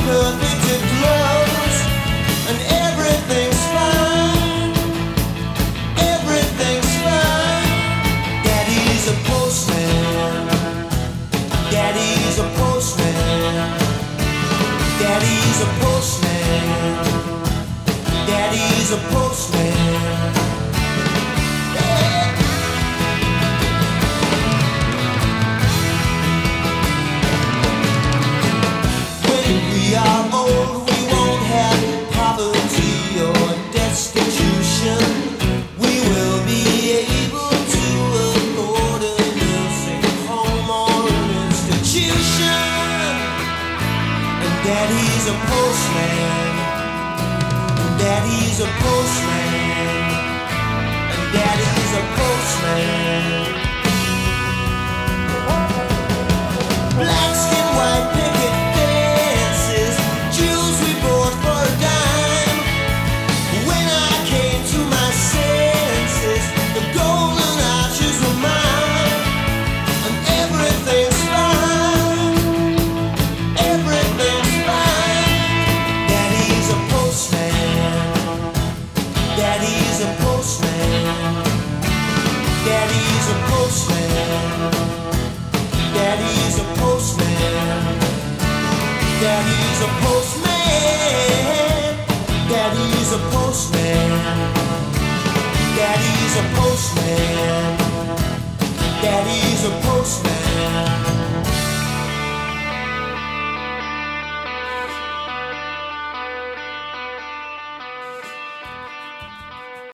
perfect clothes, and everything's fine. Everything's fine. Daddy's a postman. Daddy's a postman. Daddy's a postman. Daddy's a postman. We are old, we won't have poverty or destitution. We will be able to afford a nursing home or an institution. And Daddy's a postman. And Daddy's a postman. And Daddy's a postman. Black skin, white picket fences, jewels we bought for a dime. When I came to my senses, the golden arches were mine. And everything's fine. Everything's fine. Daddy's a postman. Daddy's a postman. Daddy's a postman. Daddy's a postman. Daddy's a postman. Daddy's a postman. Daddy's a postman. Daddy's a postman.